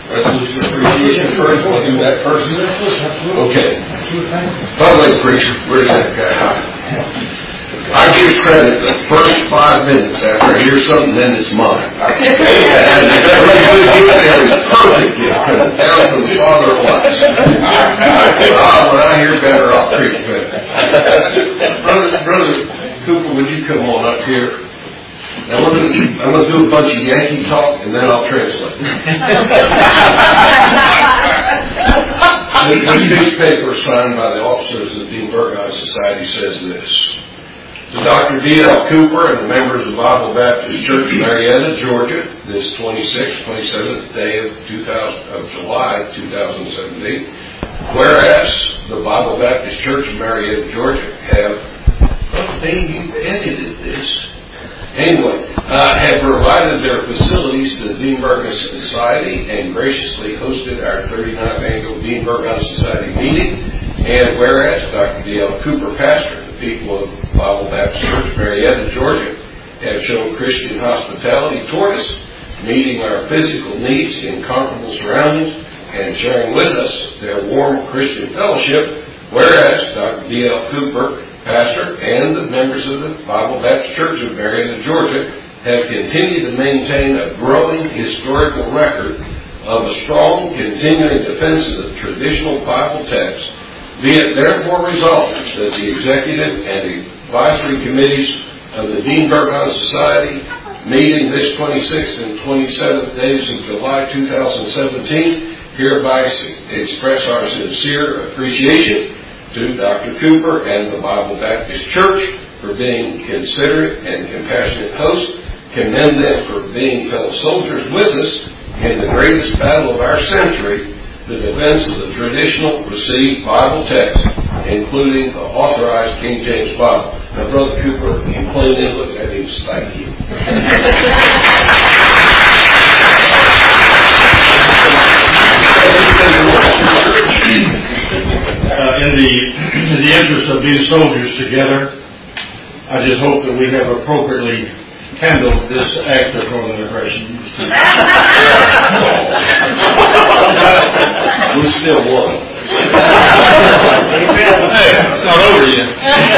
Resolution appreciation first. We'll do that first. Okay. By the way, preacher, where's that guy? I give credit the first 5 minutes after I hear something, then it's mine. And it's perfect gift coming down from the Father of lights. When I hear better, I'll preach better. Brother Cooper, would you come on up here? Now I'm going to do a bunch of Yankee talk, and then I'll translate. This newspaper signed by the officers of the Dean Burgon Society says this. To Dr. D.L. Cooper and the members of Bible Baptist Church, Marietta, Georgia, this 27th day of July 2017. Whereas the Bible Baptist Church of Marietta, Georgia have edited this. Anyway, have provided their facilities to the Dean Burgon Society and graciously hosted our 39th annual Dean Burgon Society meeting. And whereas Dr. D.L. Cooper, pastor, the people of Bible Baptist Church, Marietta, Georgia, have shown Christian hospitality toward us, meeting our physical needs in comfortable surroundings and sharing with us their warm Christian fellowship. Whereas Dr. D.L. Cooper, pastor, and the members of the Bible Baptist Church of Marietta, Georgia, have continued to maintain a growing historical record of a strong, continuing defense of the traditional Bible text. Be it therefore resolved that the executive and advisory committees of the Dean Burgon Society, meeting this 26th and 27th days of July 2017, hereby express our sincere appreciation to Dr. Cooper and the Bible Baptist Church for being considerate and compassionate hosts, commend them for being fellow soldiers with us in the greatest battle of our century, the defense of the traditional received Bible text, including the authorized King James Bible. Now, Brother Cooper, in plain English, that means thank you. In the interest of being soldiers together, I just hope that we have appropriately handled this act of northern aggression. We still won. Hey, it's not over yet.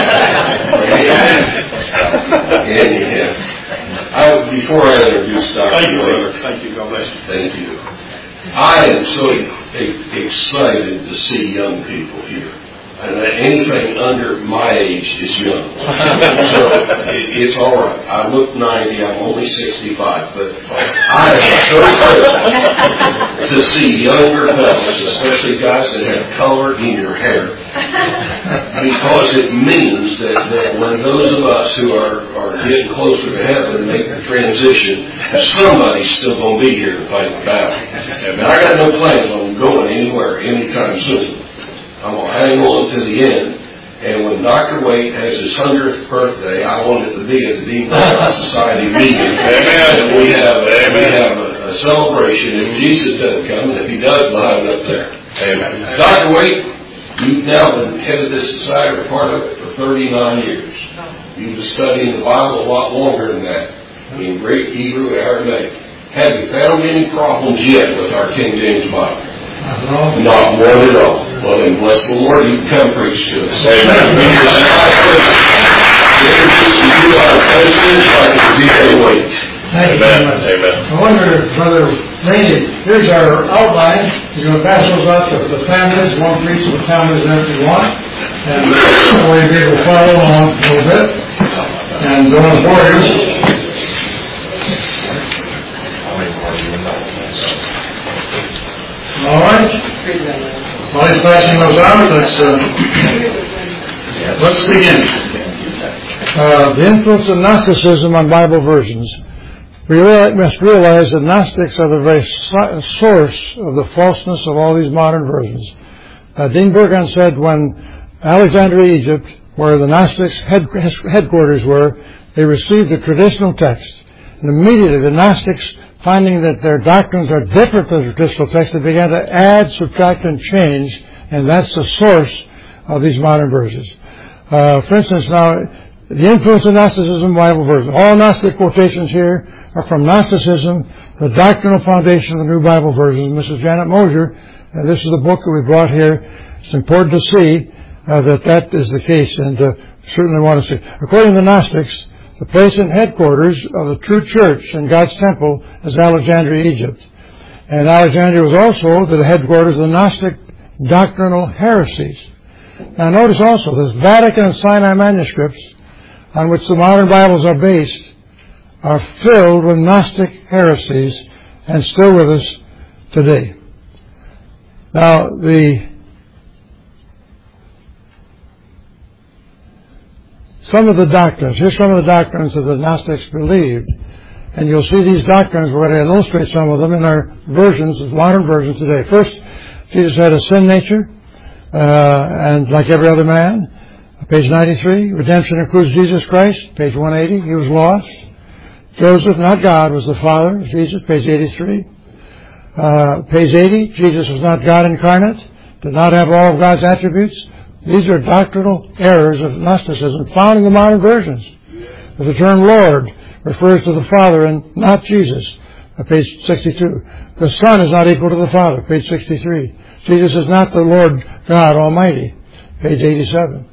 Before I introduce Dr. Thank you, Wade, brother. Thank you. God bless you. Thank you. I am so excited to see young people here. Anything under my age is young. So it's all right. I look 90. I'm only 65. But I am so excited to see younger fellows, especially guys that have color in your hair. Because it means that when those of us who are getting closer to heaven and make the transition, somebody's still going to be here to fight the battle. And I got no plans on going anywhere anytime soon. I'm going to hang on to the end. And when Dr. Waite has his 100th birthday, I want it to be at the Dean Burgon Society meeting. And we have a celebration if Jesus doesn't come, and if he does, we'll have it up there. Amen. Dr. Waite, you've now been head of this society, or part of it, for 39 years. You've been studying the Bible a lot longer than that, in Greek, Hebrew, and Aramaic. Have you found any problems yet with our King James Bible? Not one at all. Well, then bless the Lord, you can come preach to us. Amen. Amen. Amen. I wonder if Brother Rainey, here's our outline. He's going to pass those out to the families. One preach to the families and if you want. And we'll be able to follow along a little bit. And go on board here. All right. While he's passing those out, let's begin. The influence of Gnosticism on Bible versions. We must realize that Gnostics are the very source of the falseness of all these modern versions. Dean Burgon said when Alexandria, Egypt, where the Gnostics' headquarters were, they received the traditional text. And immediately the Gnostics, finding that their doctrines are different than the traditional text, they began to add, subtract, and change, and that's the source of these modern versions. For instance, now, The influence of Gnosticism, Bible version. All Gnostic quotations here are from Gnosticism, the doctrinal foundation of the New Bible Version. Mrs. Janet Mosier, this is the book that we brought here. It's important to see that is the case, and certainly want to see. According to the Gnostics, the place and headquarters of the true church in God's temple is Alexandria, Egypt. And Alexandria was also the headquarters of the Gnostic doctrinal heresies. Now notice also, the Vatican and Sinai manuscripts on which the modern Bibles are based are filled with Gnostic heresies and still with us today. Now, some of the doctrines, here's some of the doctrines that the Gnostics believed. And you'll see these doctrines, we're going to illustrate some of them in our versions, modern versions today. First, Jesus had a sin nature, and like every other man. Page 93, redemption includes Jesus Christ. Page 180, he was lost. Joseph, not God, was the father of Jesus. Page 83. Page 80, Jesus was not God incarnate, did not have all of God's attributes. These are doctrinal errors of Gnosticism found in the modern versions. The term Lord refers to the Father and not Jesus. Page 62. The Son is not equal to the Father. Page 63. Jesus is not the Lord God Almighty. Page 87.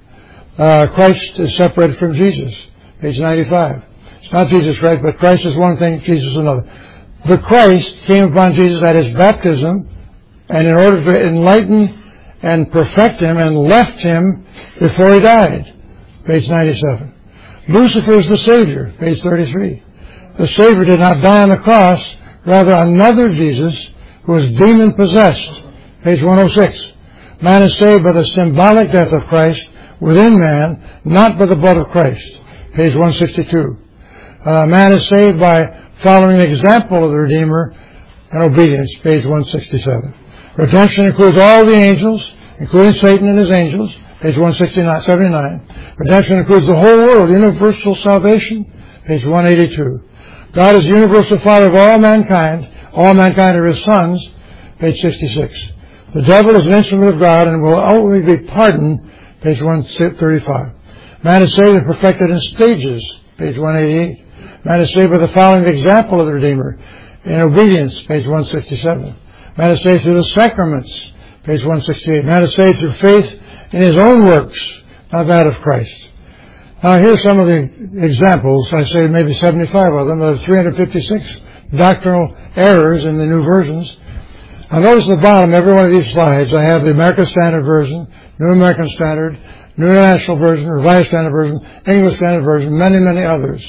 Christ is separated from Jesus. Page 95. It's not Jesus Christ, but Christ is one thing, Jesus another. The Christ came upon Jesus at his baptism, and in order to enlighten and perfect him, and left him before he died. Page 97. Lucifer is the Savior. Page 33. The Savior did not die on the cross, rather another Jesus who was demon-possessed. Page 106. Man is saved by the symbolic death of Christ within man, not by the blood of Christ. Page 162. Man is saved by following the example of the Redeemer and obedience. Page 167. Redemption includes all the angels, including Satan and his angels. Page 179. Redemption includes the whole world, universal salvation. Page 182. God is the universal Father of all mankind. All mankind are his sons. Page 66. The devil is an instrument of God and will ultimately be pardoned. Page 135. Man is saved and perfected in stages. Page 188. Man is saved by the following example of the Redeemer in obedience. Page 167. Man is saved through the sacraments. Page 168. Man is saved through faith in his own works, not that of Christ. Now here's some of the examples. I say maybe 75 of them. There are 356 doctrinal errors in the new versions. Now notice at the bottom, every one of these slides, I have the American Standard Version, New American Standard, New International Version, Revised Standard Version, English Standard Version, many, many others.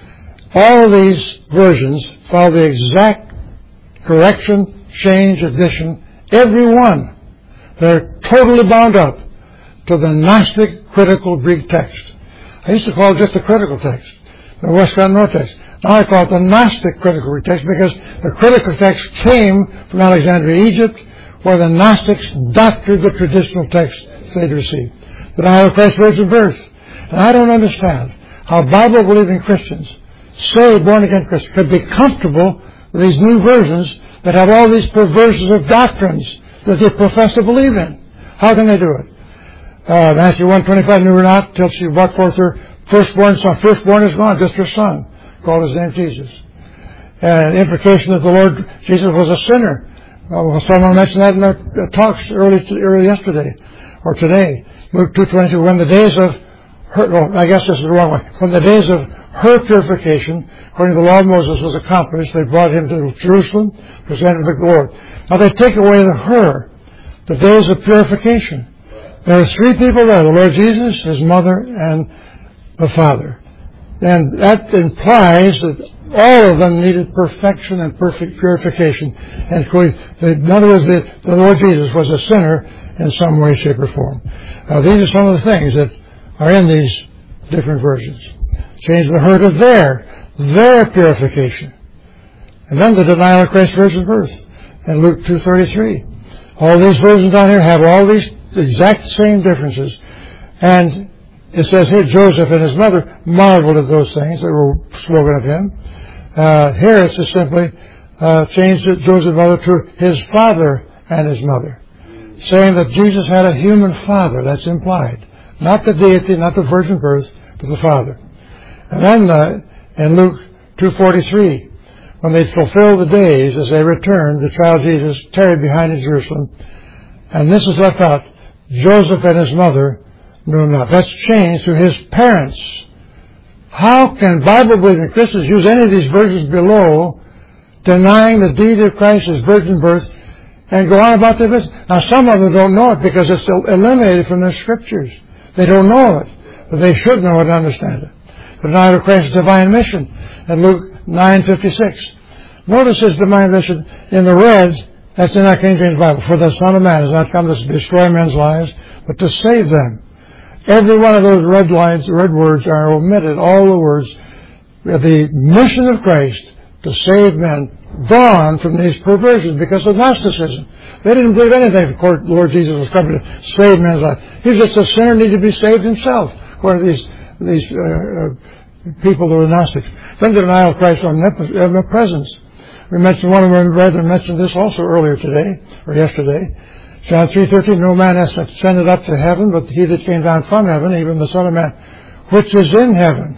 All of these versions follow the exact correction, change, addition, every one. They're totally bound up to the Gnostic critical Greek text. I used to call it just the critical text, the Westcott and North text. Now I call it the Gnostic critical Greek text because the critical text came from Alexandria, Egypt, where the Gnostics doctored the traditional text they'd received. The denial of Christ's virgin birth. And I don't understand how Bible-believing Christians, saved, born-again Christians, could be comfortable with these new versions that have all these perversions of doctrines that they profess to believe in. How can they do it? Matthew 1:25, knew her not till she brought forth her firstborn son. Firstborn is gone, just her son. Called his name Jesus. And the implication that the Lord Jesus was a sinner. Someone mentioned that in their talks early yesterday or today. Luke 2:22. When the days of her, well, I guess this is the wrong way. When the days of her purification, according to the law of Moses, was accomplished, they brought him to Jerusalem, presented the Lord. Now they take away the her, the days of purification. There are three people there: the Lord Jesus, his mother, and the Father. And that implies that all of them needed perfection and perfect purification. And in other words, the Lord Jesus was a sinner in some way, shape, or form. These are some of the things that are in these different versions. Change the her to their purification. And then the denial of Christ's virgin birth in Luke 2:33. All these versions down here have all these exact same differences. And it says here, Joseph and his mother marveled at those things that were spoken of him. Here it's just simply changed Joseph's mother to his father and his mother, saying that Jesus had a human father. That's implied. Not the deity, not the virgin birth, to the Father. And then in Luke 2:43, when they fulfilled the days as they returned, the child Jesus tarried behind in Jerusalem. And this is left out. Joseph and his mother knew him not. That's changed to his parents. How can Bible-believing Christians use any of these verses below, denying the deity of Christ, his virgin birth, and go on about their business? Now, some of them don't know it because it's eliminated from their scriptures. They don't know it, but they should know it and understand it. The denial of Christ's divine mission in Luke 9:56. Notice his divine mission in the red. That's in our King James Bible. For the Son of Man has not come to destroy men's lives, but to save them. Every one of those red lines, red words are omitted. All the words. The mission of Christ to save men, gone from these perversions because of Gnosticism. They didn't believe anything. The Lord Jesus was coming to save men's life. He was just a sinner, needed to be saved himself. According to these people that were Gnostics. Then the denial of Christ's omnipresence. We mentioned, one of our brethren mentioned this also earlier today, or yesterday. John 3:13, no man has ascended up to heaven, but he that came down from heaven, even the Son of Man, which is in heaven.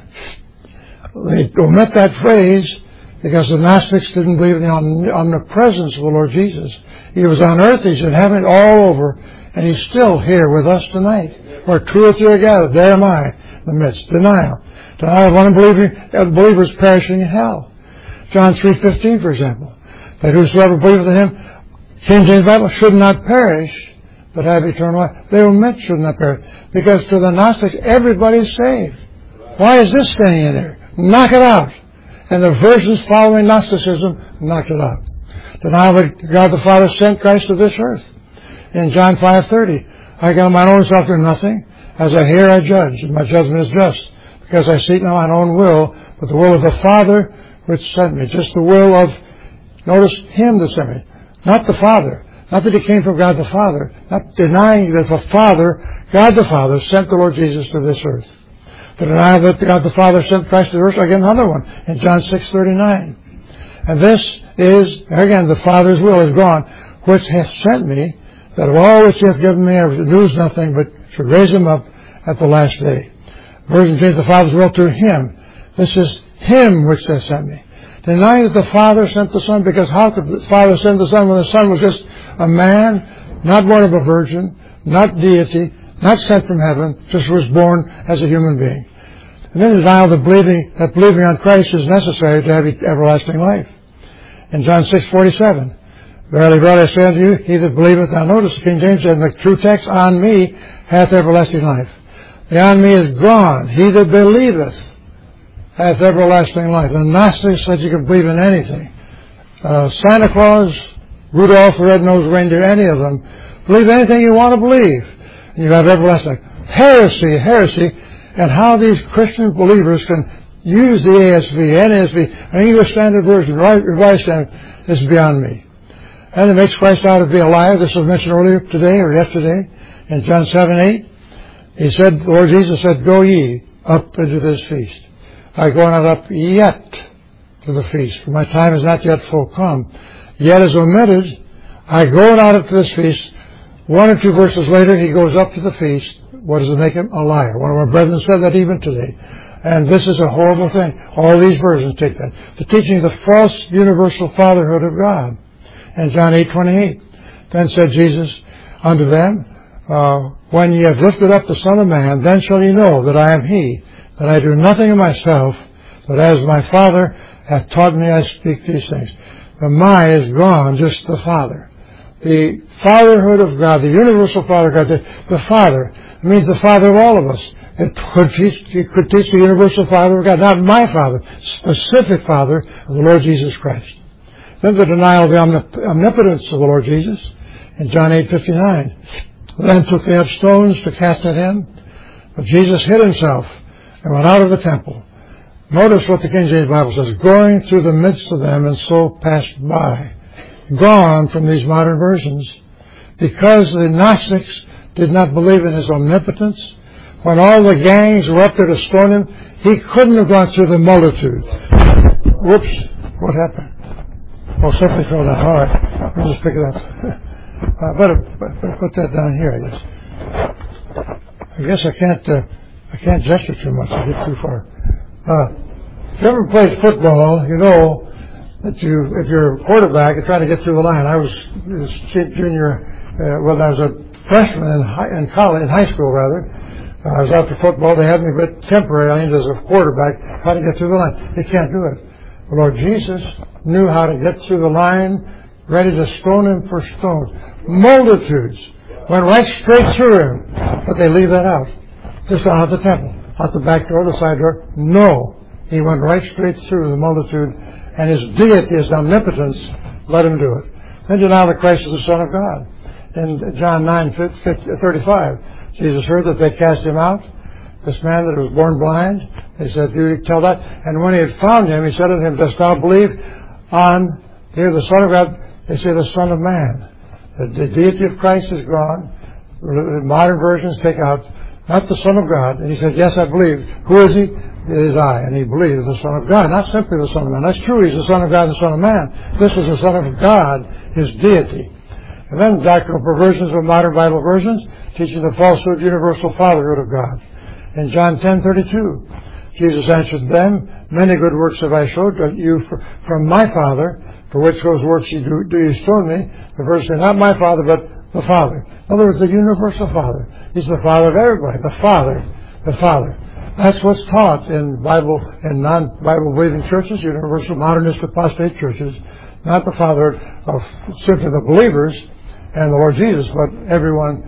They omit that phrase because the Gnostics didn't believe in the omnipresence of the Lord Jesus. He was on earth, he's in heaven, all over, and he's still here with us tonight. Where two or three are gathered, there am I, in the midst. Denial. Denial of unbelievers perishing in hell. John 3:15, for example, that whosoever believeth in him, King James Bible, should not perish, but have eternal life. They omit should not perish, because to the Gnostics, everybody's saved. Why is this staying in there? Knock it out. And the versions following Gnosticism knocked it out. Denial that God the Father sent Christ to this earth. In John 5:30, I got mine own self do nothing. As I hear, I judge, and my judgment is just, because I seek not mine own will, but the will of the Father which sent me. Just the will of, notice, him that sent me. Not the Father. Not that he came from God the Father. Not denying that the Father, God the Father, sent the Lord Jesus to this earth. The denial that God the Father sent Christ to the earth, again another one, in John 6:39. And this is, again, the Father's will is gone, which hath sent me, that of all which he hath given me I would lose nothing, but should raise him up at the last day. Version changed the Father's will to him. This is him which hath sent me. Denying that the Father sent the Son, because how could the Father send the Son when the Son was just a man, not born of a virgin, not deity, not sent from heaven, just was born as a human being. And then denial that believing on Christ is necessary to have everlasting life. In John 6:47, verily, verily, I say unto you, he that believeth, now notice the King James said in the true text, on me hath everlasting life. The on me is gone. He that believeth hath everlasting life. The Gnostics said you can believe in anything. Santa Claus, Rudolph the Red-Nosed Reindeer, any of them. Believe anything you want to believe. And you have everlasting life. Heresy, and how these Christian believers can use the ASV, NASV, an English Standard Version, Revised Standard, is beyond me. And it makes Christ out to be a liar. This was mentioned earlier today or yesterday in John 7:8. He said, the Lord Jesus said, go ye up into this feast. I go not up yet to the feast, for my time is not yet full come. Yet is omitted, I go not up to this feast. One or two verses later, he goes up to the feast. What does it make him? A liar. One of our brethren said that even today. And this is a horrible thing. All these versions take that. The teaching of the false universal fatherhood of God. And John 8:28. Then said Jesus unto them, when ye have lifted up the Son of Man, then shall ye know that I am he, that I do nothing of myself, but as my Father hath taught me, I speak these things. The my is gone, just the Father. The fatherhood of God, the universal Father of God, the Father, it means the Father of all of us. It could teach the universal Father of God, not my Father, specific Father of the Lord Jesus Christ. Then the denial of the omnipotence of the Lord Jesus in John 8:59. Then took they up stones to cast at him, but Jesus hid himself and went out of the temple. Notice what the King James Bible says, going through the midst of them and so passed by. Gone from these modern versions, because the Gnostics did not believe in his omnipotence. When all the gangs were up there to stone him, he couldn't have gone through the multitude. Whoops, what happened? Well, something fell down. All right, let me just pick it up. I better put that down here, I guess. I I can't gesture too much. I get too far. If you ever played football, you know that if you're a quarterback, you're trying to get through the line. I was when I was a freshman in high school rather. I was out for football. They had me put temporarily as a quarterback, how to get through the line. You can't do it. The Lord Jesus knew how to get through the line, ready to stone him for stones. Multitudes went right straight through him, but they leave that out. Just out of the temple, out the back door, the side door. No, he went right straight through the multitude, and his deity, his omnipotence, let him do it. Then deny that Christ is the Son of God. In John 9:35, Jesus heard that they cast him out. This man that was born blind, they said, "You tell that." And when he had found him, he said unto him, "Dost thou believe on here the Son of God?" They say the Son of Man. The deity of Christ is gone. Modern versions take out, not the Son of God. And he said, "Yes, I believe." Who is he? It is I. And he believes the Son of God, not simply the Son of Man. That's true, he's the Son of God and the Son of Man. This is the Son of God, his deity. And then doctrinal perversions of modern Bible versions, teaching the falsehood universal fatherhood of God. In John 10:32, Jesus answered them, "Many good works have I showed you from my Father, for which those works do you stone me?" The verse says, not my Father, but the Father. In other words, the universal Father. He's the Father of everybody. The Father. That's what's taught in Bible and non-Bible believing churches, universal modernist apostate churches. Not the Father of simply the believers and the Lord Jesus, but everyone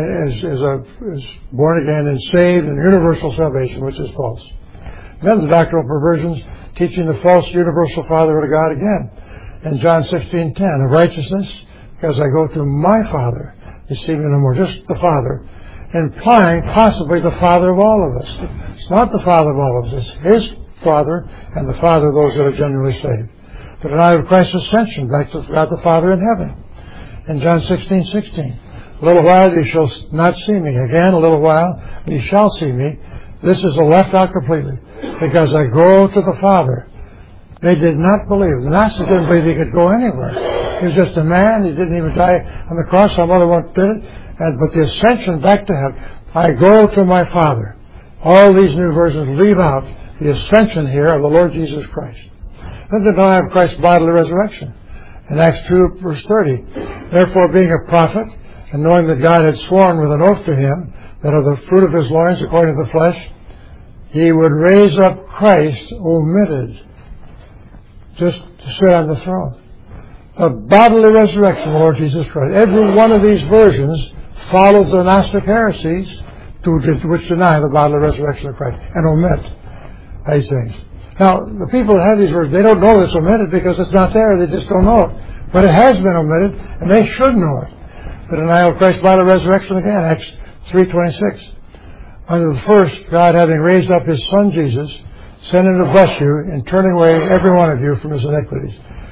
is born again and saved in universal salvation, which is false. Then the doctrinal perversions teaching the false universal Fatherhood of God again. In John 16:10, of righteousness, because I go to my Father, you see me no more, just the Father, implying possibly the Father of all of us. It's not the Father of all of us, it's His Father and the Father of those that are genuinely saved. The denial of Christ's ascension back to God the Father in heaven. In John 16:16, a little while ye shall not see me. Again, a little while ye shall see me. This is left out completely, because I go to the Father. They did not believe. The Gnostics didn't believe he could go anywhere. He was just a man. He didn't even die on the cross. Some other one did it. But the ascension back to heaven, I go to my Father. All these new versions leave out the ascension here of the Lord Jesus Christ. Then the denial of Christ's bodily resurrection. In Acts 2, verse 30, therefore being a prophet, and knowing that God had sworn with an oath to him, that of the fruit of his loins, according to the flesh, he would raise up Christ omitted, just to sit on the throne. A bodily resurrection of the Lord Jesus Christ. Every one of these versions follows the Gnostic heresies which deny the bodily resurrection of Christ and omit these things. Now, the people that have these verses, they don't know it's omitted because it's not there. They just don't know it. But it has been omitted, and they should know it. The denial of Christ's bodily resurrection again, Acts 3:26. Under the first, God having raised up His Son Jesus, sent Him to bless you in turning away every one of you from his iniquities.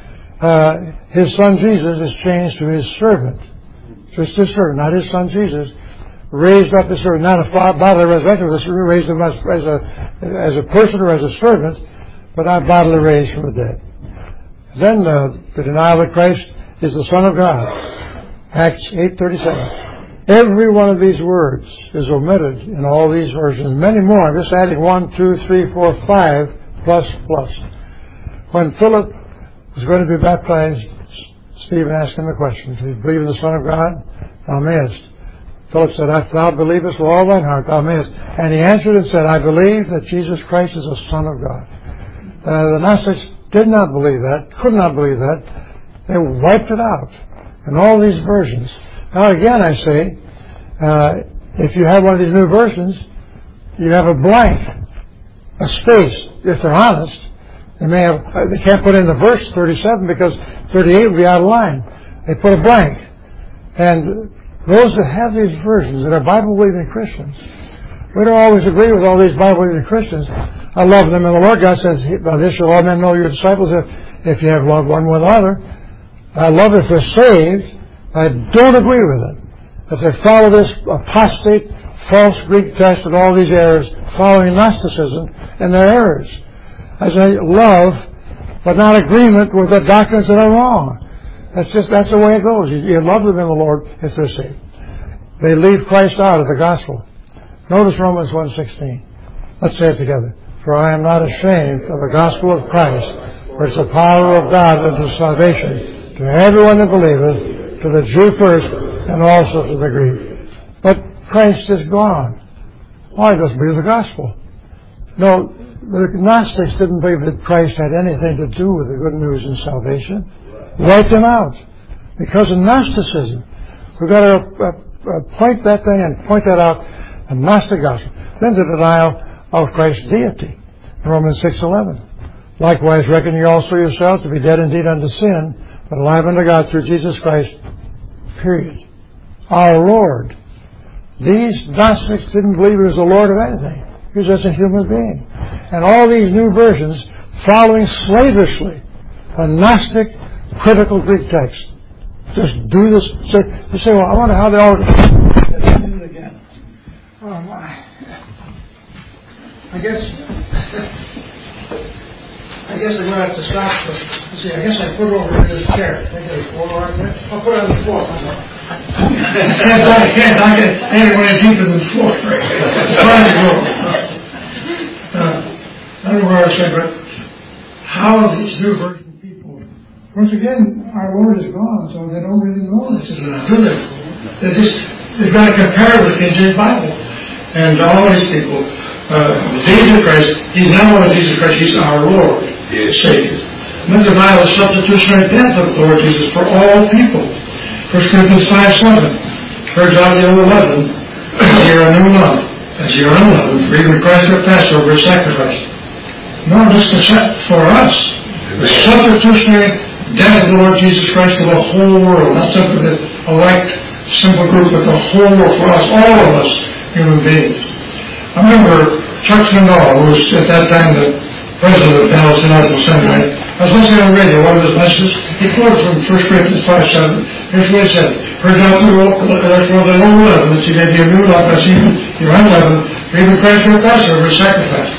His Son Jesus is changed to His servant. Just His servant, not His Son Jesus. Raised up His servant, not a bodily resurrection, but raised Him as a person or as a servant, but not bodily raised from the dead. Then the denial that Christ is the Son of God. Acts 8:37. Every one of these words is omitted in all these versions. Many more. I'm just adding 1, 2, 3, 4, 5, plus. When Philip was going to be baptized, Stephen asked him the question, do you believe in the Son of God? Thou mayest. Philip said, if thou believest with all thine heart, thou mayest. And he answered and said, I believe that Jesus Christ is the Son of God. The Gnostics did not believe that, could not believe that. They wiped it out in all these versions. Now again, I say, if you have one of these new versions, you have a blank, a space. If they're honest, they can't put in the verse 37 because 38 would be out of line. They put a blank. And those that have these versions that are Bible-believing Christians, we don't always agree with all these Bible-believing Christians. I love them, and the Lord God says, by this shall all men know your disciples if you have love one with another. I love if they're saved. I don't agree with it. If they follow this apostate, false Greek text and all these errors, following Gnosticism and their errors. I say love, but not agreement with the doctrines that are wrong. That's the way it goes. You love them in the Lord if they're saved. They leave Christ out of the gospel. Notice Romans 1:16. Let's say it together. For I am not ashamed of the gospel of Christ, for it's the power of God unto salvation to everyone that believeth, to the Jew first, and also to the Greek. But Christ is gone. Why doesn't believe the gospel? No, the Gnostics didn't believe that Christ had anything to do with the good news and salvation. Wiped them out. Because of Gnosticism. We've got to point that thing and point that out. The Gnostic gospel. Then the denial of Christ's deity. Romans 6:11. Likewise reckon ye also yourselves to be dead indeed unto sin, but alive unto God through Jesus Christ. Period. Our Lord. These Gnostics didn't believe he was the Lord of anything. He was just a human being. And all these new versions following slavishly a Gnostic critical Greek text. Just do this. You say, well, I wonder how they all do it again. Oh my. I guess I'm going to have to stop. See, I guess I put it over in this chair. I'll put it on the floor. I can't get anywhere deeper than the floor. I don't know where I said, but how are these new version people? Once again, our Lord is gone, so they don't really know this is good. They've got to compare with King James Bible. And all these people, Jesus Christ, he's not only Jesus Christ, he's our Lord, Savior. And then the Bible is substitutionary death of the Lord Jesus for all people. 1 Corinthians 5:7. For John the 11, as ye are unloved, as ye are unloved, for even Christ our Passover is sacrificed. No, this is for us. The substitutionary death of the Lord Jesus Christ for the whole world, not simply a elect, simple group, but the whole world, for us, all of us human beings. I remember Chuck Swindoll, who was at that time the president of Dallas Theological Seminary. I was listening on the radio, one of his messages. He quoted from 1 Corinthians 5:7. Here's what he said. For example, therefore the whole world, that you may be a new life, as you are unleavened, for even Christ your Passover is sacrificed.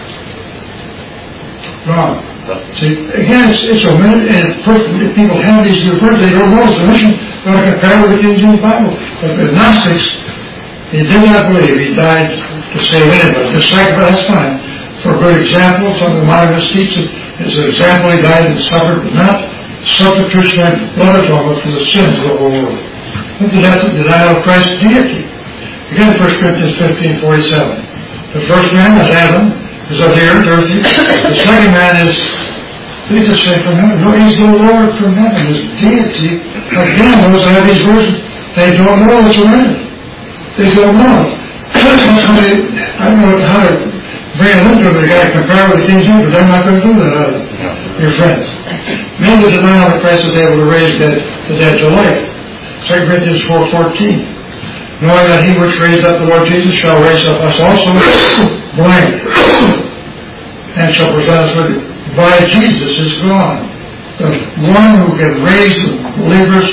Wrong. See, again, it's a minute, and if people have these new words, they don't know it's a mission. They're going to compare with the King James Bible. But the Gnostics, he did not believe. He died to save anybody. The sacrifice, that's fine. For a good example, some of the modernists teach it as an example. He died and suffered, but not substitutionary blood atonement for the sins of the whole world. Look at the denial of Christ's deity. Again, 1 Corinthians 15:47. The first man, as Adam, is of the earth, earthy. The second man is, they just say from heaven. No, he's the Lord from heaven. His deity, again, those that have these verses, they don't know what's around it. They don't know. I don't know how to bring it into it. They got to compare with the King James, but they're not going to do that, are they? Your friends. Men that deny that Christ is able to raise the dead to life. 2 Corinthians 4:14. Knowing that he which raised up the Lord Jesus shall raise up us also, blank, and shall present us with it. By Jesus is gone. The one who can raise the believers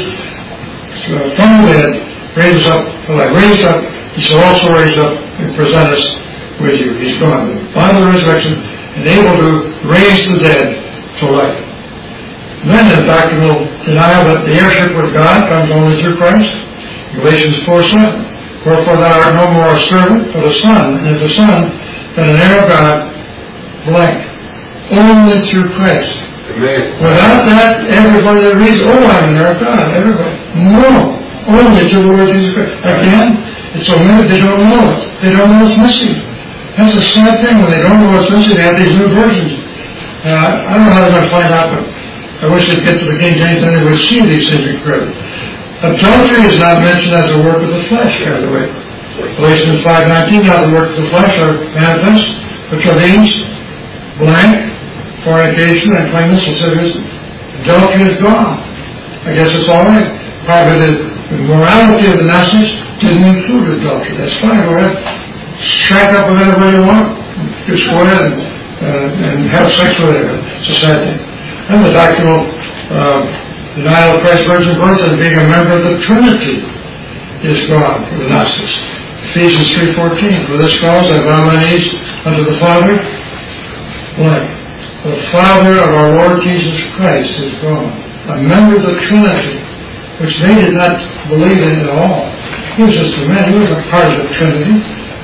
from the dead, raise up, he shall also raise up and present us with you. He's gone. By the resurrection, and able to raise the dead to life. Then the doctrinal denial that the heirship with God comes only through Christ. Galatians 4:7. Wherefore thou art no more a servant, but a son, and if a son, then an heir of God, blank. Only through Christ. Amen. Without that, everybody that reads, I'm an heir of God. Everybody. No. Only through the Lord Jesus Christ. Again, it's a limit. They don't know it. They don't know what's missing. That's a sad thing. When they don't know what's missing, they have these new versions. I don't know how they're going to find out, but I wish they'd get to the King James and they would see these things incredible. Adultery is not mentioned as a work of the flesh, by the way. Galatians 5:19, now the works of the flesh are manifest, which are these, blank, fornication, uncleanness, lasciviousness. Adultery is gone. I guess it's all right. Probably the morality of the Gnostics didn't include adultery. That's fine. Go ahead. Shack up with anybody you want. Just go ahead and have sex with it. It's a sad thing. And the doctrinal denial of Christ's virgin birth and being a member of the Trinity is gone for the Gnostics. Ephesians 3:14. For this cause I bow my knees unto the Father. Blank. The Father of our Lord Jesus Christ is gone. A member of the Trinity, which they did not believe in at all. He was just a man. He wasn't part of the Trinity.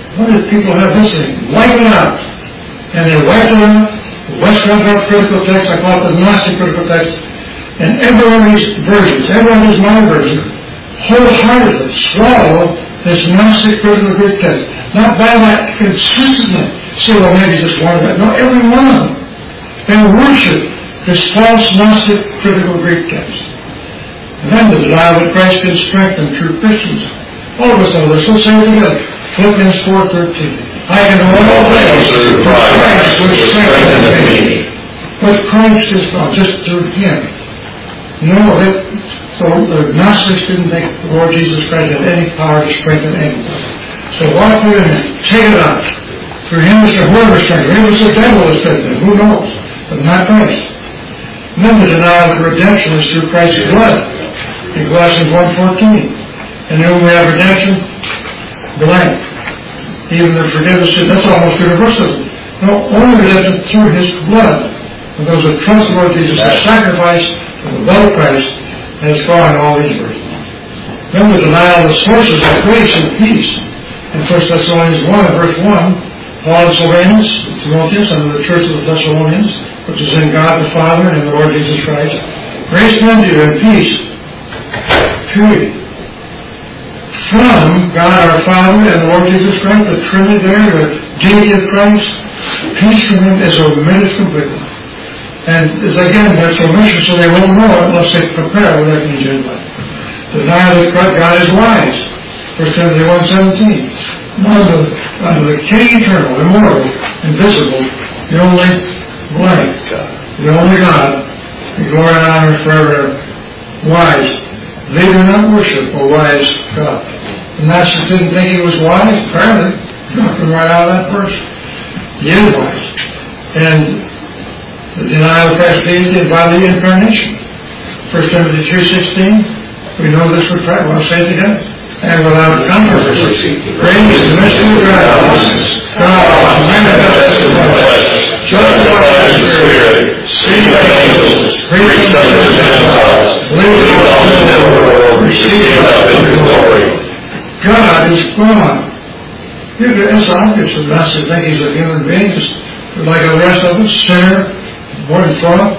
What did people have this thing? Wipe it out. And they wiped it out. The Western critical text, I call it the Gnostic critical text. And every one of these versions, every one of these minor versions, wholeheartedly swallow this Gnostic critical Greek text. Not by that consistently. Say, well, maybe just one of them. No, every one of them. They worship this false Gnostic critical Greek text. And then the denial that Christ can strengthen true Christians. All of us know this. Let's say it together. Philippians 4:13. I can do all things through Christ which strengthens me. But Christ is not just through Him. No, so the Gnostics didn't think the Lord Jesus Christ had any power to strengthen anybody. So why put Him in? Take it out. Through Him is the whoever strengthens. Maybe it's the devil that strengthens Him. Who knows? But not Christ. And then the denial of redemption is through Christ's blood. In Colossians 1:14. And whom we have redemption? Blank. Even the forgiveness, that's almost universal. No, only redemption through His blood. And those who trust the Lord Jesus, the sacrifice of the blood of Christ has gone in all these verses. Then the denial of the sources of grace and peace. In 1 Thessalonians 1, verse 1, Paul and Silvanus, Timotheus, under the church of the Thessalonians, which is in God the Father and in the Lord Jesus Christ. Grace unto you and peace. Period. From God our Father and the Lord Jesus Christ, the Trinity there, the deity of Christ, peace from Him is omitted completely. And as again, that's omission, so they won't know it unless they prepare with everything Gentile. Deny that God is wise. 1 Timothy 1:17. Under the King eternal, immortal, invisible, the only blank, the only God, the glory and honor forever, wise. They do not worship a wise God. The Gnostics didn't think He was wise, apparently. Nothing right out of that verse. He is wise. And the denial of Christ's deity and bodily incarnation. 1 Timothy 3:16. We know this with pride. Want to say it together? And without controversy, great is the mystery of God manifested in the flesh, justified in the Spirit, seen by angels, preached unto the Gentiles, believed on the world, received up into glory. God is gone. It's obvious that Gnostics think He's a human being, just like the rest of us, sinner, born in fraud.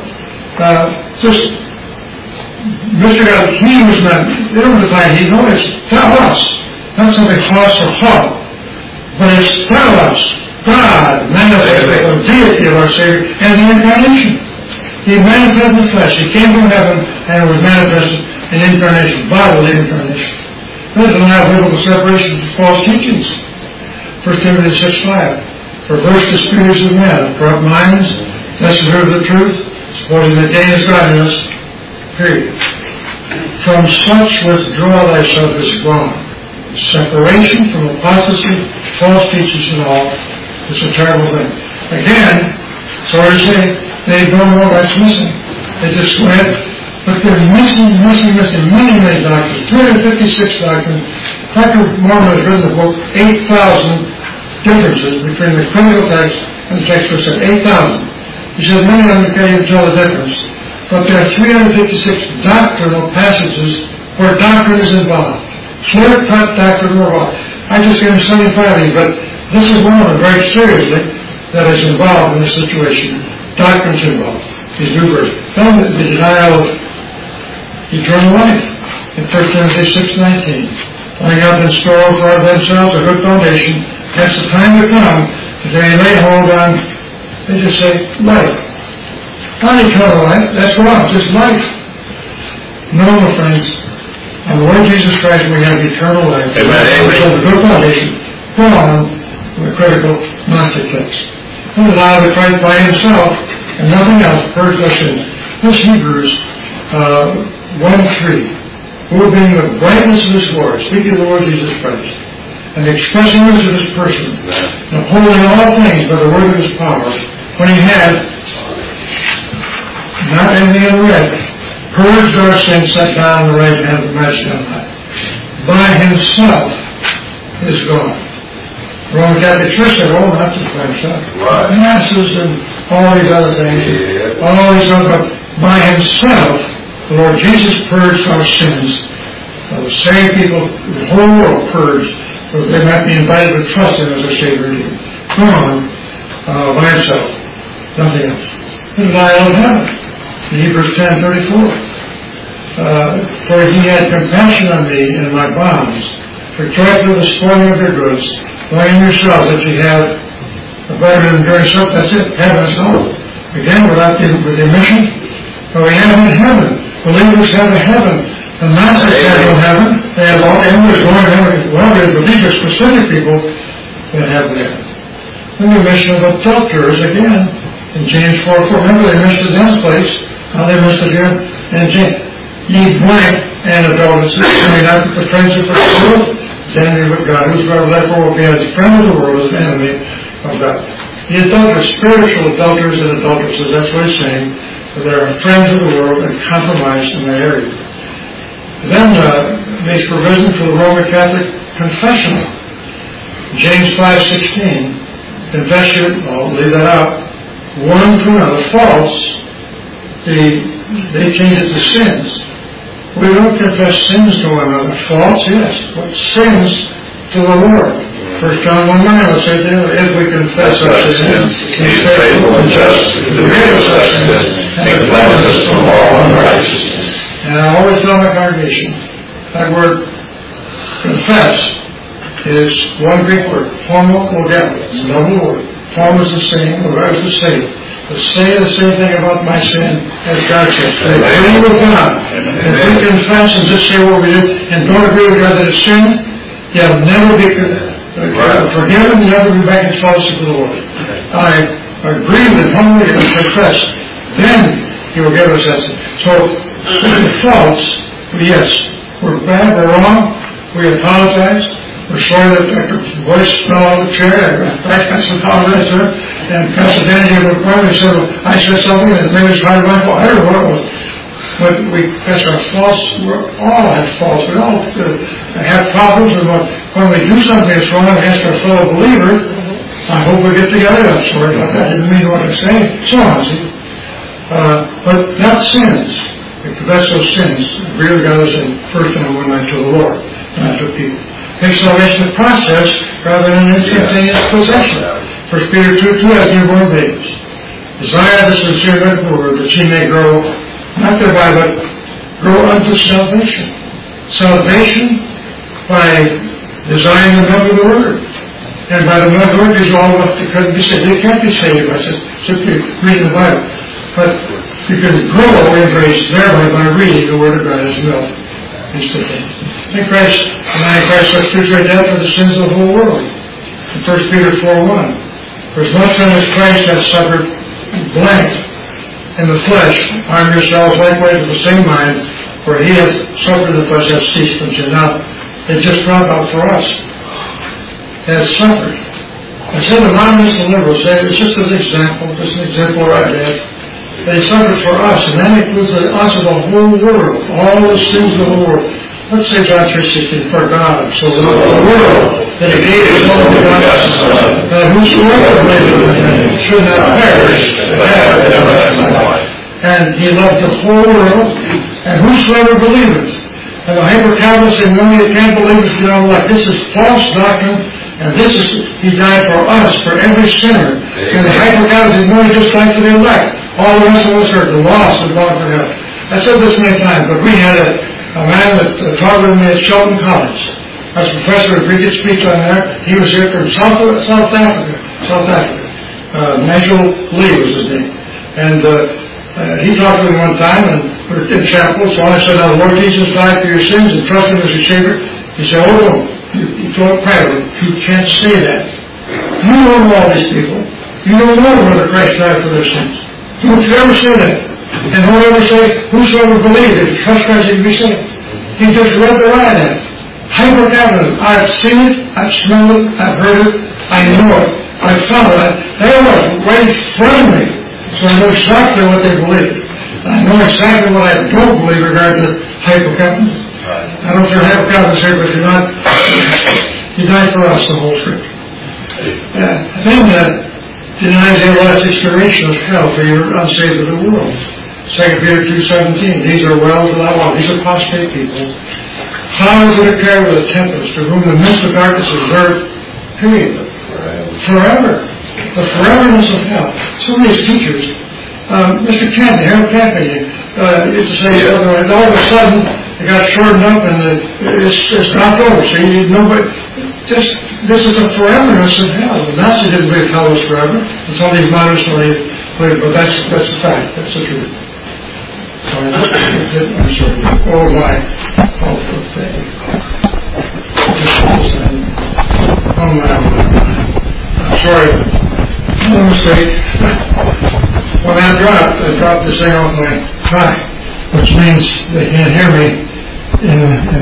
Mr. God, He was not, they don't define He, no, it's Theos. Not something Hos or Hot, but it's Theos, God, manifested the deity of our Savior and the incarnation. He manifested in the flesh. He came from heaven and was manifested in incarnation, bodily incarnation. There's a denial of biblical separation from false teachings. 1 Timothy 6:5. Perverse the spirits of men, corrupt minds, messenger of the truth, supposing that gain is godliness. Period. From such withdraw thyself is gone. Separation from apostasy, false teachers and all. It's a terrible thing. Again, sorry to say, they don't know what's missing. They just went, but they're missing many doctrines. 356 doctrines. Dr. Mormon has written the book, 8,000 differences between the critical text and the text which said 8,000. He said many of them can't even tell the difference. But there are 356 doctrinal passages where doctrine is involved. Clear-cut doctrinal involved. I just gave him 75 of these, but this is one of them very seriously that is involved in this situation. Doctrine's involved. These new verses. Then the denial of eternal life in 1 Timothy 6:19. Laying up in store for themselves a good foundation. That's the time to come that they lay hold on, they just say, life. Not eternal life, that's wrong, it's just life. No, my friends, on the Lord Jesus Christ we have eternal life. Amen. So the good foundation, go on with the critical Gnostic text. And allow the Christ by Himself and nothing else purge us in. This Hebrews 1:3. Who being the brightness of His glory, speaking of the Lord Jesus Christ, and the expressingness of His person, and upholding all things by the word of His power, when He had, not anything in red, purged our sins, sat down on the right hand of the Majesty on high. By Himself is God. Roman Catholic Church said, oh, not just by Himself. Right. Masses and all these other things. Yeah. All these other, but by Himself, the Lord Jesus purged our sins. The saved people, the whole world purged. So they might be invited to trust him as a Savior. Come on, by himself, nothing else. And I don't have it. In Hebrews 10:34. For he had compassion on me and my bonds, for joyfully the spoiling of your goods, knowing yourselves that you have a better and enduring self. That's it, heaven is all. Again, with the mission, but we have in heaven. Believers have a heaven. The Gnostics have no heaven. They have all embers going to heaven. Well, but these are specific people that have heaven. Then the mission of adulterers, again, in James 4:4. Remember, they missed it in this place. How they missed it here? And James, ye blank and adulteresses, coming out with the friends of the world, standing with God, whosoever therefore will be as a friend of the world, as an enemy of God. The adulterers, spiritual adulterers and adulteresses, that's what he's saying. They are friends of the world and compromised in that area. Then makes provision for the Roman Catholic confessional. James 5:16. Confess your, I'll leave that out, one to another, false. They change it to sins. We don't confess sins to one another. False, yes, but sins to the Lord. 1 John 1:9, let's say there, if we confess our sins, He is faithful and just to forgive us our sins and cleanse us from all unrighteousness. And I always tell my congregation, that word confess is one Greek word, homologeo. It's a double word. Form is the same, the verb is the same. But say the same thing about my sin as God says. They agree with God. If we confess and just say what we did and don't agree with God that it's sin, you'll never be forgiven, you'll never be back in fellowship with the Lord. I agree with humbly and confess. Then He will give us that sin. So, false, yes, we're bad, we're wrong, we apologize. We're sorry that Dr. Boyce fell out of the chair. I apologize to her. And Pastor Danny gave a report and said, well, I said something that made us try to rifle. I don't know what it was. But we confess our faults. We all have faults. We all have problems. And when we do something that's wrong against our fellow believer, I hope we get together. I'm sorry about that. I didn't mean what I say. So on, see. But not sins. We confess those sins. Agree with God in 1 John 1:9 to the Lord, not to people. Make salvation a process rather than an instantaneous possession. 1 Peter 2:2, as newborn babies. Desire the sincere word that ye may grow, not thereby, but grow unto salvation. Salvation by desiring the milk of the word. And by the milk of the word is all that couldn't be saved. You can't be saved by simply reading the Bible. But you can grow in grace thereby by reading the word of God as milk. These two things. In Christ, denying Christ substitutionary death for the sins of the whole world. In 1 Peter 4:1. For as much then as Christ hath suffered blank in the flesh, arm yourselves likewise with the same mind, for he hath suffered in the flesh, hath ceased from sin. Now, it just brought out for us. Has suffered. I said the modernists and liberals say it's just an example, just an exemplary death. They suffered for us, and that includes the us of the whole world, all the sins of the world. Let's say John 3:16, for God so loved the world that He gave His only begotten Son, that whosoever believeth in Him should not perish, but have everlasting life. And He loved the whole world, and whosoever believeth. And the hyper-Calvinists say, no, you can't believe if you don't elect. This is false doctrine, and this is, He died for us, for every sinner. And the hyper-Calvinists say, no, He just died for the elect. All the rest of us are the lost and gone for hell. I said this many times, but we had a man that taught with me at Shelton College. I was a professor of Greek speech on there. He was here from South Africa. Nigel Lee was his name. And he talked to me one time, and we were in chapel. So I said, now the Lord Jesus died for your sins and trust Him as your Savior. He said, oh no, you told privately, you can't say that. You don't know all these people. You don't know whether Christ died for their sins. Don't you ever say that. And don't ever say, whosoever believes, if you trust Christ, you can be saved. He just read the line at it. Hyper-Calvinism. I've seen it, I've smelled it, I've heard it, I know it, I've found it. They were right in front of me. So I know exactly what they believe. I know exactly what I don't believe regarding to hyper-Calvinism. I don't care hyper-Calvinism here, but you're not. He died for us, the whole Scripture. The thing that denies the everlasting duration of hell for your unsaved of the world. 2 Peter 2:17. These are wells without water. These are apostate people. clouds that are carried with a tempest, to whom the midst of darkness is reserved, period. Forever. The foreverness of hell. Some of these teachers, Mr. Campbell, Harold Campbell, used to say, and all of a sudden, it got shortened up and it's knocked over. See, nobody, this is a foreverness of hell. The Nazis didn't believe hell was forever, and some of these modernists believe, but that's the fact. That's the truth. I'm sorry. Oh, my. Oh, my. I'm sorry. No mistake. When I dropped this thing off my tie, which means they can't hear me in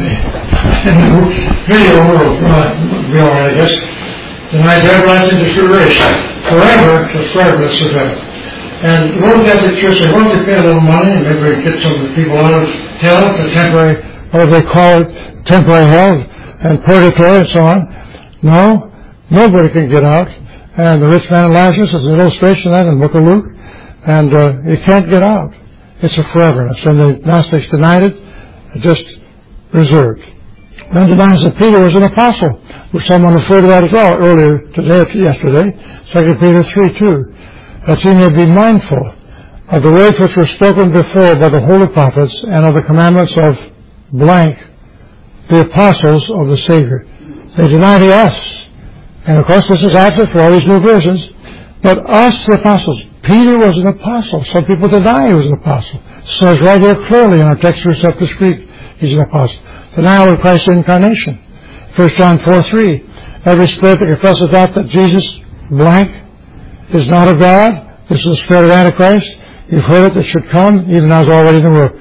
the video world. Be all right, I guess. Denies everlasting distribution. Forever, the forever's of hell. And the Roman Catholic Church, they want to pay a little money and maybe get some of the people out of hell, the temporary, what they call it, temporary hell, and purgatory and so on. No, nobody can get out. And the rich man Lazarus is an illustration of that in the book of Luke. And you can't get out. It's a foreverness. And the Gnostics denied it, just reserved. Then denies that Peter was an apostle, which someone referred to that as well earlier yesterday, 2 Peter 3:2. That you may be mindful of the words which were spoken before by the holy prophets and of the commandments of blank, the apostles of the Savior. They deny the us. And of course this is after for all these new versions. But us, the apostles, Peter was an apostle. Some people deny he was an apostle. It says right here clearly in our text receptus Greek, he's an apostle. Denial of Christ's incarnation. 1 John 4:3. Every spirit that confesses that Jesus, blank, is not of God. This is the spirit of Antichrist. You've heard it that should come, even now is already in the world.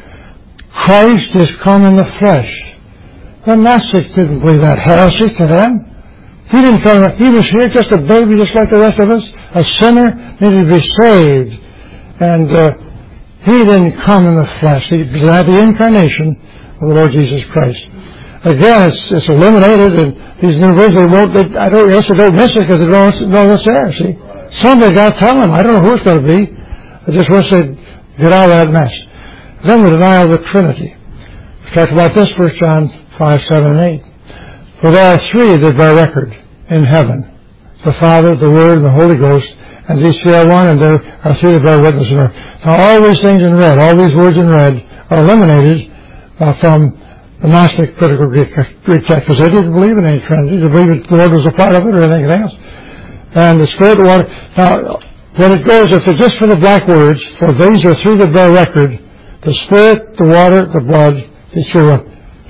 Christ is come in the flesh. The Gnostics didn't believe that heresy to them. He didn't come. He was here just a baby, just like the rest of us. A sinner needed to be saved, and he didn't come in the flesh. He denied the incarnation of the Lord Jesus Christ. Again, it's eliminated, and these new versions I don't miss it because they don't know it's there. See, somebody's got to tell them. I don't know who it's going to be. I just wish they'd get out of that mess. Then the denial of the Trinity. We talked about this, 1 John 5, 7, and 8. For there are three that bear record in heaven, the Father, the Word, and the Holy Ghost, and these three are one, and there are three that bear witness in earth. Now all these things in red, all these words in red, are eliminated from the Gnostic critical Greek text, because they didn't believe in any Trinity. They believed the Lord was a part of it or anything else. And the Spirit, the water. Now, when it goes, if it's just for the black words, for these are three that bear record, the Spirit, the water, the blood, the true.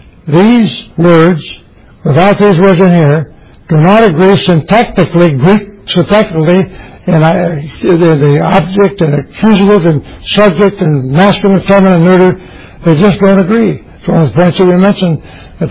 These words, without these words in here, do not agree syntactically, Greek syntactically, in the object and accusative and subject and masculine, feminine, neuter. They just don't agree. It's one of the points that we mentioned that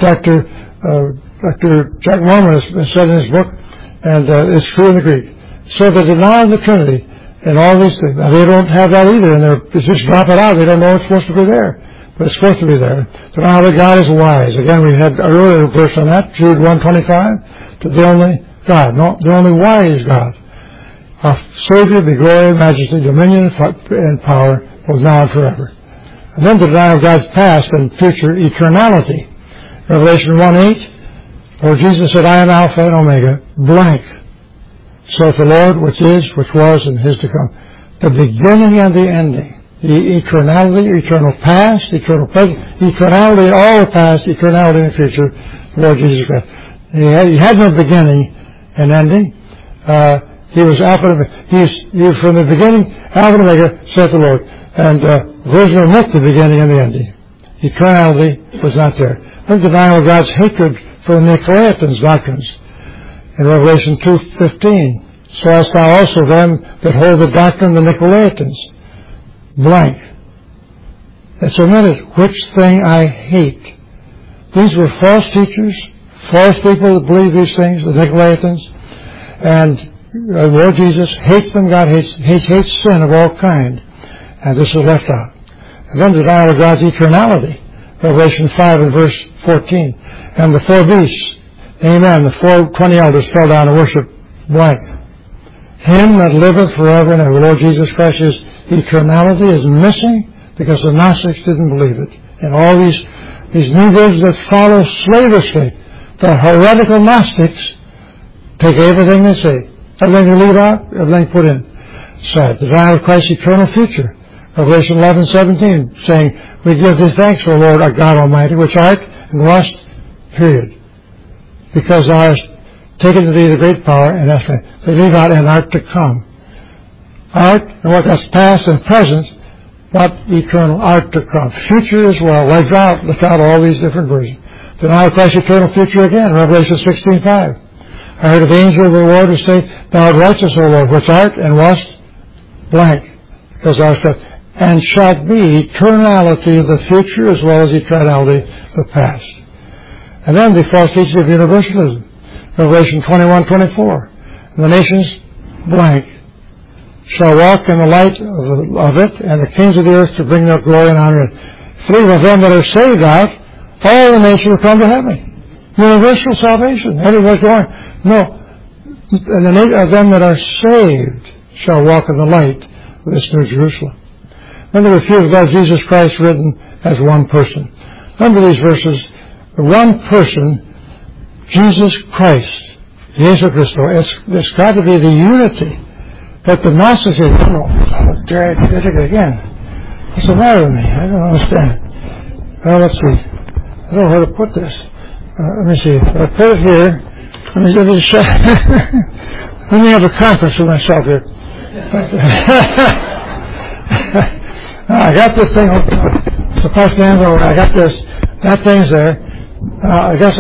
Dr. Jack Mormon has said in his book, and it's true in the Greek. So they deny the Trinity and all these things. Now, they don't have that either, and they just drop it out. They don't know it's supposed to be there. But it's supposed to be there. Denial that God is wise. Again, we had an earlier verse on that, Jude 1:25, to the only God. No, the only wise God. Our Savior, be glory, majesty, dominion, and power, both now and forever. And then the denial of God's past and future eternality. Revelation 1:8, where Jesus said, I am Alpha and Omega, blank. So the Lord, which is, which was, and is to come. The beginning and the ending. The eternality, eternal past, eternal present, eternality in all the past, eternality in the future, the Lord Jesus Christ. He had no beginning and ending. He was Alpha and Omega. He was from the beginning, Alpha and Omega, said the Lord. And version omit the beginning and the ending. Eternality was not there. Then denial of God's hatred for the Nicolaitans' doctrines. In Revelation 2:15, so hast thou also them that hold the doctrine of the Nicolaitans. Blank. It's omitted. Which thing I hate. These were false teachers, false people that believe these things, the Nicolaitans. And the Lord Jesus hates them. God hates sin of all kind. And this is left out. And then denial of God's eternality. Revelation 5 and verse 14. And the four beasts, amen, the 420 elders fell down and worshiped blank. Him that liveth forever and ever, the Lord Jesus Christ, his eternality is missing because the Gnostics didn't believe it. And all these these new versions that follow slavishly the heretical Gnostics take everything they say, everything they leave out, everything put in. Sad. The denial of Christ's eternal future. Revelation 11:17, saying, we give thee thanks, O Lord, our God Almighty, which art and wast, period. Because thou hast taken to thee the great power, and they leave out and art to come. Art, and what that's past and present, not eternal, art to come. Future as well. Left out all these different versions. Denial of Christ's eternal future again, Revelation 16:5. I heard of the angel of the Lord who say, thou art righteous, O Lord, which art and wast blank, because thou hast and shalt be eternality of the future as well as eternality of the past. And then the false teaching of universalism. Revelation 21:24. And the nations blank shall walk in the light of it, and the kings of the earth to bring their glory and honor. Three of them that are saved out, all the nations will come to heaven. Universal salvation. Everybody's going. No. And the of them that are saved shall walk in the light of this new Jerusalem. Then the refusal of Jesus Christ written as one person. Remember these verses. One person, Jesus Christ, Jesus Christ. It's got to be the unity. But the Gnostics say, no, there I did it again. What's the matter with me? I don't understand. Well, let's see. I don't know how to put this. Let me see. If I put it here, let me have a conference with myself here. I got this thing. So Pastor Andrew, I got this. That thing's there. I guess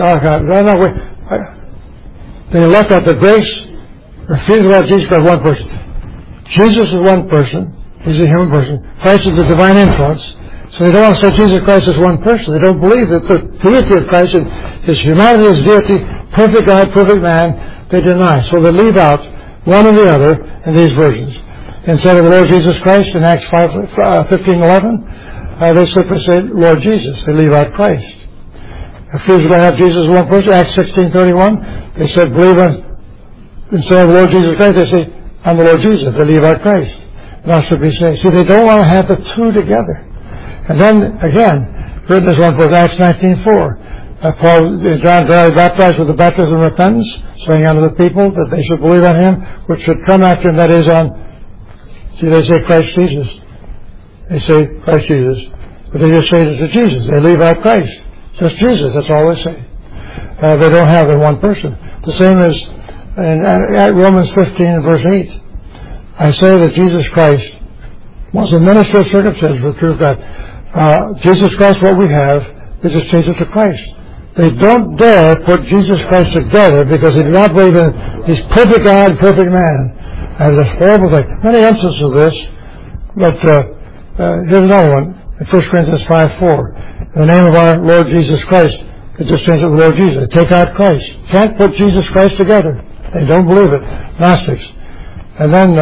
they look at the grace, refusal of Jesus Christ, one person. Jesus is one person. He's a human person. Christ is the divine influence. So they don't want to say Jesus Christ is one person. They don't believe that the deity of Christ and his humanity, his deity, perfect God, perfect man, they deny. So they leave out one or the other in these versions. Instead of the Lord Jesus Christ in Acts 15:11, they simply say Lord Jesus. They leave out Christ. Refusal to have Jesus as one person. Acts 16:31, they said believe on, instead of the Lord Jesus Christ, they say on the Lord Jesus. They leave out Christ. That should be saved. See, they don't want to have the two together. And then, again, written as one person, Acts 19:4. Paul, John verily baptized with the baptism of repentance, saying unto the people that they should believe on him, which should come after him, that is on, see, they say Christ Jesus. They say Christ Jesus. But they just say it to Jesus. They leave out Christ. Just Jesus, that's all they say. They don't have in one person. The same as in Romans 15 verse 8. I say that Jesus Christ was a minister of circumcision for the truth of God. Jesus Christ, what we have, they just change it to Christ. They don't dare put Jesus Christ together because they do not believe in He's perfect God and perfect man. And it's a horrible thing. Many instances of this, but here's another one. In 1 Corinthians 5:4. In the name of our Lord Jesus Christ, they just change it to Lord Jesus. They take out Christ. Can't put Jesus Christ together. They don't believe it. Gnostics. And then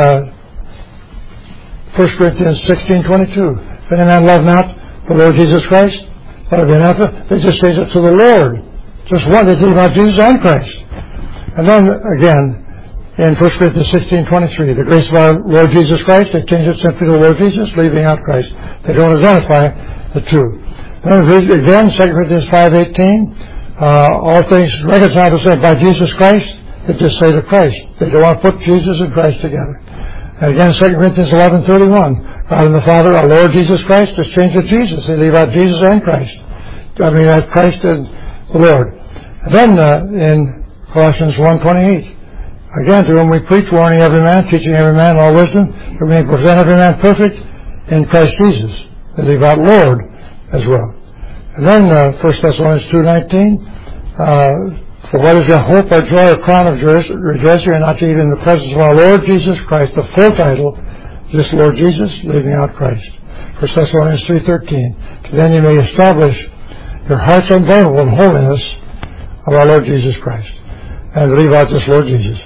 1 Corinthians 16:22. If any man love not the Lord Jesus Christ, they just change it to the Lord. Just one. They leave out Jesus and Christ. And then again, in 1 Corinthians 16:23, the grace of our Lord Jesus Christ, they change it simply to the Lord Jesus, leaving out Christ. They don't identify the two. Then again, 2 Corinthians 5:18, all things reconciled to us by Jesus Christ, they just say to Christ. They don't want to put Jesus and Christ together. And again, 2 Corinthians 11:31, God and the Father, our Lord Jesus Christ, just change it to Jesus. They leave out Jesus and Christ. Christ and the Lord. And then in Colossians 1:28, again, to whom we preach, warning every man, teaching every man all wisdom, that we may present every man perfect in Christ Jesus. They leave out Lord as well. And then 1 Thessalonians 2:19, for what is your hope, our joy, or crown of rejoicing, and not to even in the presence of our Lord Jesus Christ, the full title, just Lord Jesus, leaving out Christ. 1 Thessalonians 3:13, then you may establish your hearts unblameable in holiness of our Lord Jesus Christ. And leave out just Lord Jesus.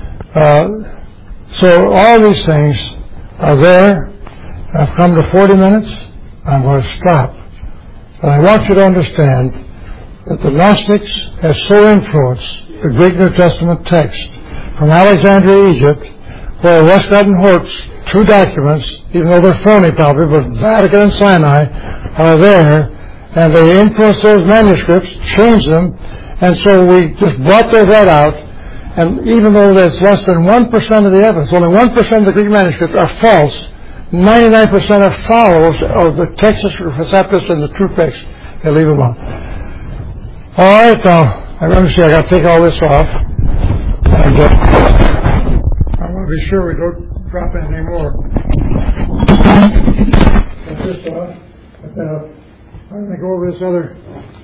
So all these things are there. I've come to 40 minutes. I'm going to stop. But I want you to understand that the Gnostics have so influenced the Greek New Testament text from Alexandria, Egypt, where Westcott and Hort's two documents, even though they're phony probably, but Vatican and Sinai are there, and they influenced those manuscripts, changed them, and so we just brought those right out. And even though that's less than 1% of the evidence, only 1% of the Greek manuscripts are false, 99% are followers of the Textus Receptus and the true text. They leave them out. All right, now, let me see, I got to take all this off. And I want to be sure we don't drop anything more. Take this off. I'm going to go over this other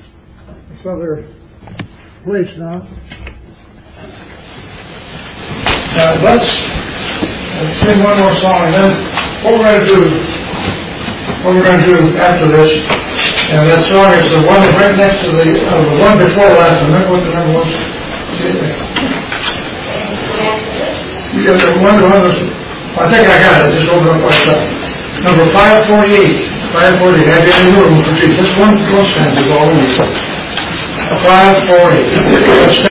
place now. Let's sing one more song, and then what we're going to do after this, and that song is the one right next to the one before last. Remember what the number was? You got the one. I think I got it. Just open up myself. Number 548. 540. Have you any room for Jesus? Just one stanza is all we need. 540.